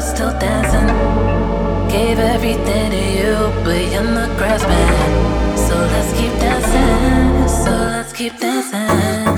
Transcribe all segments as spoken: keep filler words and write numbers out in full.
still dancing. Gave everything to you, but you're not grasping. So let's keep dancing. So let's keep dancing.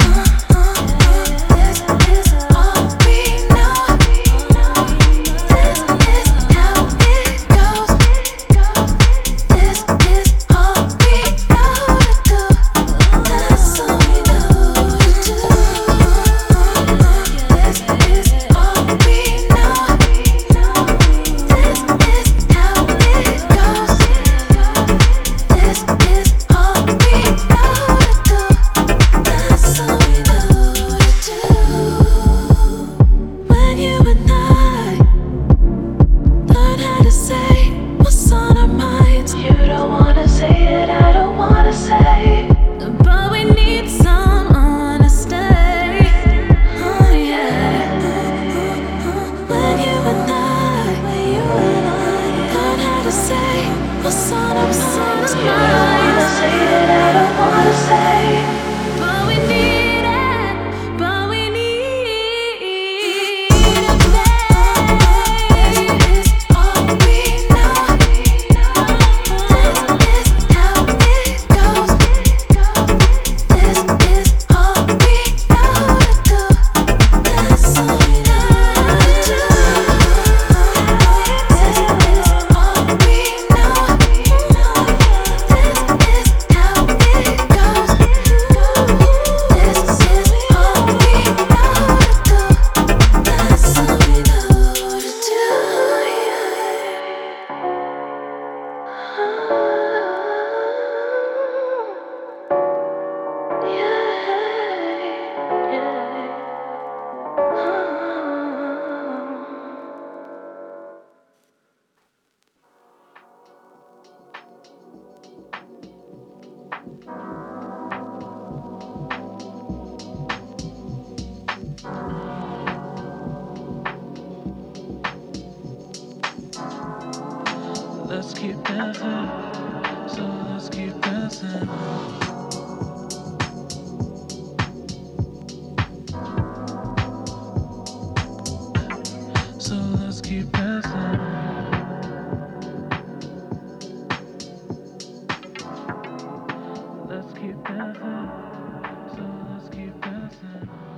What's on our minds? You don't wanna say it, I don't wanna say. But we need it, but we need it, babe. This is all we know. This is how it goes. This is all we know to do. That's all we know to do. This is all we know. Let's keep dancing, so let's keep dancing. So let's keep dancing. Let's keep dancing, so let's keep dancing.